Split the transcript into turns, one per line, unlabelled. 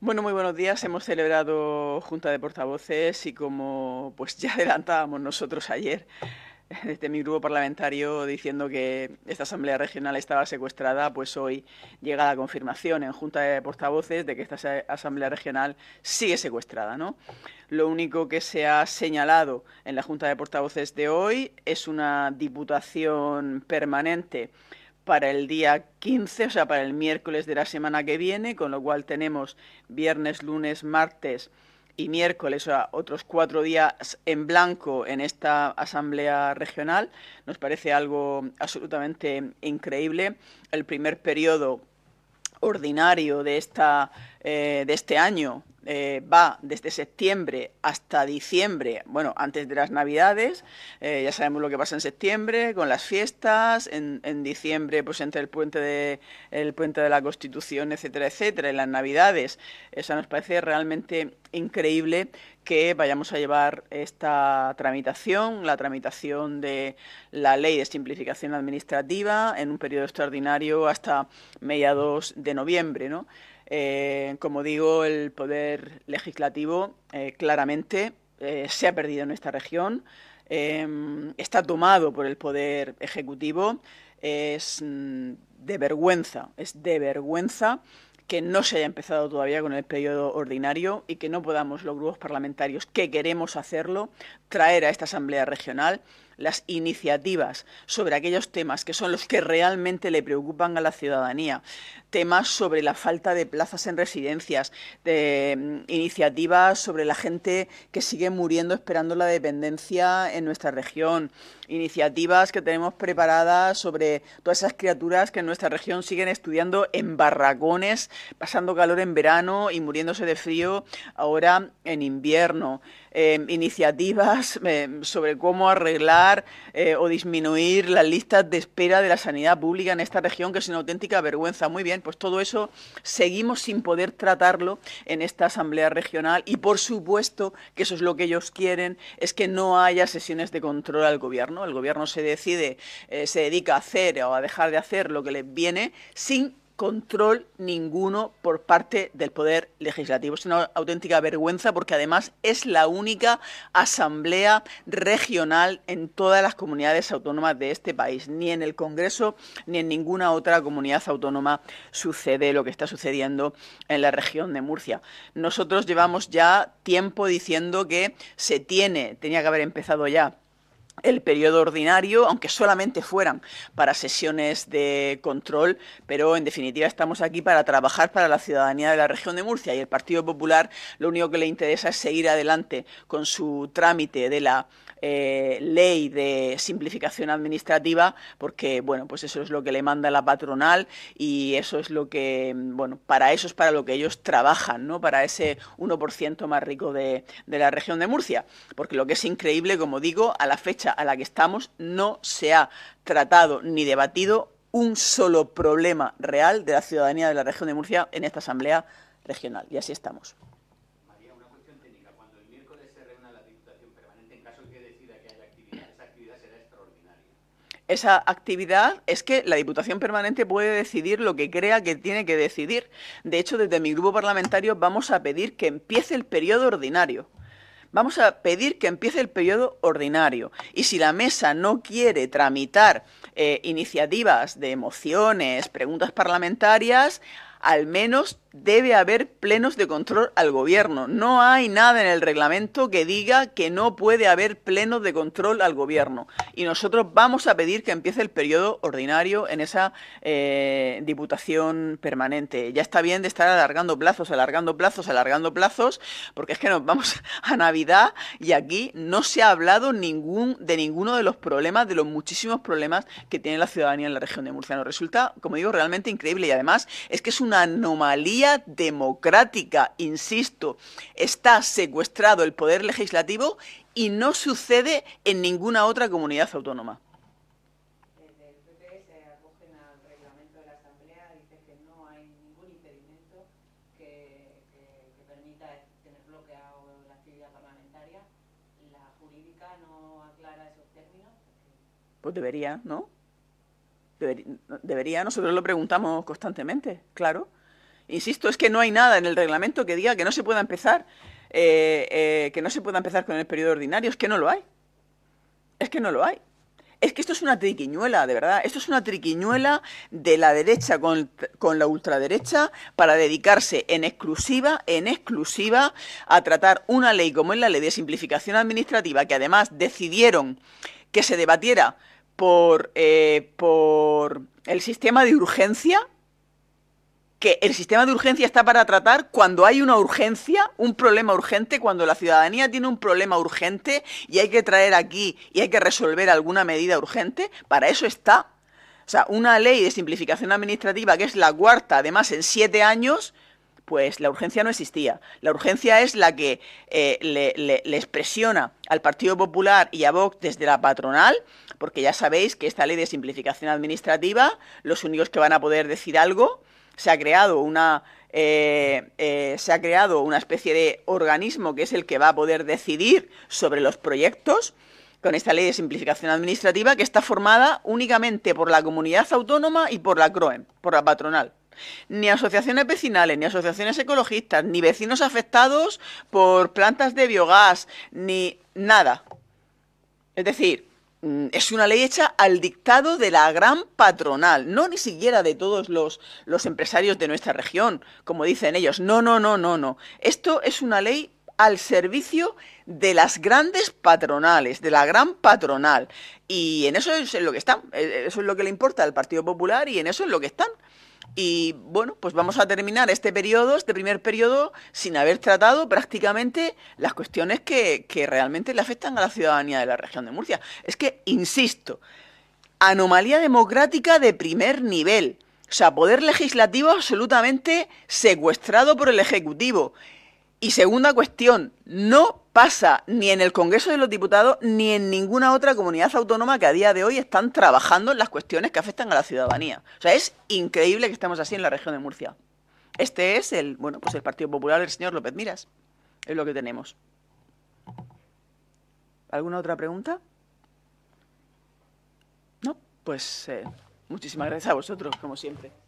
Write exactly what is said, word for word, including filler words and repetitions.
Bueno, muy buenos días. Hemos celebrado Junta de Portavoces y como pues ya adelantábamos nosotros ayer desde mi grupo parlamentario diciendo que esta Asamblea Regional estaba secuestrada, pues hoy llega la confirmación en Junta de Portavoces de que esta Asamblea Regional sigue secuestrada, ¿no? Lo único que se ha señalado en la Junta de Portavoces de hoy es una diputación permanente para el día quince, o sea, para el miércoles de la semana que viene, con lo cual tenemos viernes, lunes, martes y miércoles, o sea, otros cuatro días en blanco en esta asamblea regional. Nos parece algo absolutamente increíble. El primer periodo ordinario de, esta, eh, de este año eh, va desde septiembre hasta diciembre, bueno, antes de las Navidades. Eh, ya sabemos lo que pasa en septiembre con las fiestas, en, en diciembre pues entre el puente de el puente de la Constitución, etcétera, etcétera, y las Navidades. Eso nos parece realmente increíble que vayamos a llevar esta tramitación, la tramitación de la Ley de Simplificación Administrativa, en un periodo extraordinario hasta mediados de noviembre, ¿no? Eh, como digo, el poder legislativo eh, claramente eh, se ha perdido en esta región, eh, está tomado por el poder ejecutivo, es mm, de vergüenza, es de vergüenza que no se haya empezado todavía con el periodo ordinario y que no podamos los grupos parlamentarios que queremos hacerlo traer a esta Asamblea Regional las iniciativas sobre aquellos temas que son los que realmente le preocupan a la ciudadanía, temas sobre la falta de plazas en residencias, de, iniciativas sobre la gente que sigue muriendo esperando la dependencia en nuestra región, iniciativas que tenemos preparadas sobre todas esas criaturas que en nuestra región siguen estudiando en barracones, pasando calor en verano y muriéndose de frío ahora en invierno. Eh, iniciativas eh, sobre cómo arreglar eh, o disminuir las listas de espera de la sanidad pública en esta región, que es una auténtica vergüenza. Muy bien, pues todo eso seguimos sin poder tratarlo en esta Asamblea Regional y por supuesto que eso es lo que ellos quieren, es que no haya sesiones de control al gobierno. El gobierno se decide, eh, se dedica a hacer o a dejar de hacer lo que les viene sin control ninguno por parte del Poder Legislativo. Es una auténtica vergüenza porque además es la única asamblea regional en todas las comunidades autónomas de este país. Ni en el Congreso ni en ninguna otra comunidad autónoma sucede lo que está sucediendo en la región de Murcia. Nosotros llevamos ya tiempo diciendo que se tiene, tenía que haber empezado ya el periodo ordinario, aunque solamente fueran para sesiones de control, pero en definitiva estamos aquí para trabajar para la ciudadanía de la región de Murcia y el Partido Popular lo único que le interesa es seguir adelante con su trámite de la eh, ley de simplificación administrativa, porque bueno, pues eso es lo que le manda la patronal y eso es lo que, bueno, para eso es para lo que ellos trabajan, ¿no? Para ese uno por ciento más rico de, de la región de Murcia, porque lo que es increíble, como digo, a la fecha a la que estamos no se ha tratado ni debatido un solo problema real de la ciudadanía de la región de Murcia en esta asamblea regional. Y así estamos.
María, una cuestión técnica. Cuando el miércoles se reúna la Diputación Permanente, en caso de que decida que haya actividad, esa actividad será extraordinaria.
Esa actividad es que la Diputación Permanente puede decidir lo que crea que tiene que decidir. De hecho, desde mi grupo parlamentario vamos a pedir que empiece el periodo ordinario. Vamos a pedir que empiece el periodo ordinario. Y si la mesa no quiere tramitar eh, iniciativas de mociones, preguntas parlamentarias, al menos debe haber plenos de control al gobierno. No hay nada en el reglamento que diga que no puede haber plenos de control al gobierno. Y nosotros vamos a pedir que empiece el periodo ordinario en esa eh, diputación permanente. Ya está bien de estar alargando plazos, alargando plazos, alargando plazos, porque es que nos vamos a Navidad y aquí no se ha hablado ningún, de ninguno de los problemas, de los muchísimos problemas que tiene la ciudadanía en la región de Murcia. Nos resulta, como digo, realmente increíble y además es que es una anomalía democrática, insisto, está secuestrado el poder legislativo y no sucede en ninguna otra comunidad autónoma.
Desde el P P se acogen al reglamento de la Asamblea, dice que no hay ningún impedimento que, que, que permita tener bloqueado la actividad parlamentaria. La jurídica no aclara esos términos.
Pues debería, ¿no? Debería, debería, nosotros lo preguntamos constantemente, claro. Insisto, es que no hay nada en el reglamento que diga que no se pueda empezar, eh, eh, que no se pueda empezar con el periodo ordinario. Es que no lo hay. Es que no lo hay. Es que esto es una triquiñuela, de verdad. Esto es una triquiñuela de la derecha con, con la ultraderecha para dedicarse en exclusiva, en exclusiva, a tratar una ley como es la ley de simplificación administrativa, que además decidieron que se debatiera por, eh, por el sistema de urgencia, que el sistema de urgencia está para tratar cuando hay una urgencia, un problema urgente, cuando la ciudadanía tiene un problema urgente y hay que traer aquí y hay que resolver alguna medida urgente, para eso está. O sea, una ley de simplificación administrativa, que es la cuarta, además en siete años, pues la urgencia no existía. La urgencia es la que eh, le, le, les presiona al Partido Popular y a Vox desde la patronal, porque ya sabéis que esta ley de simplificación administrativa, los únicos que van a poder decir algo, se ha creado una eh, eh, se ha creado una especie de organismo que es el que va a poder decidir sobre los proyectos con esta ley de simplificación administrativa, que está formada únicamente por la comunidad autónoma y por la CROEM, por la patronal. Ni asociaciones vecinales, ni asociaciones ecologistas, ni vecinos afectados por plantas de biogás, ni nada. Es decir, es una ley hecha al dictado de la gran patronal, no ni siquiera de todos los, los empresarios de nuestra región, como dicen ellos. No, no, no, no, no. Esto es una ley al servicio de las grandes patronales, de la gran patronal. Y en eso es en lo que están. Eso es lo que le importa al Partido Popular y en eso es lo que están. Y bueno, pues vamos a terminar este periodo, este primer periodo, sin haber tratado prácticamente las cuestiones que, que realmente le afectan a la ciudadanía de la región de Murcia. Es que, insisto, anomalía democrática de primer nivel. O sea, poder legislativo absolutamente secuestrado por el Ejecutivo. Y segunda cuestión, no pasa ni en el Congreso de los Diputados ni en ninguna otra comunidad autónoma que a día de hoy están trabajando en las cuestiones que afectan a la ciudadanía. O sea, es increíble que estemos así en la región de Murcia. Este es el, bueno, pues el Partido Popular del señor López Miras. Es lo que tenemos. ¿Alguna otra pregunta? No, pues eh, muchísimas gracias a vosotros, como siempre.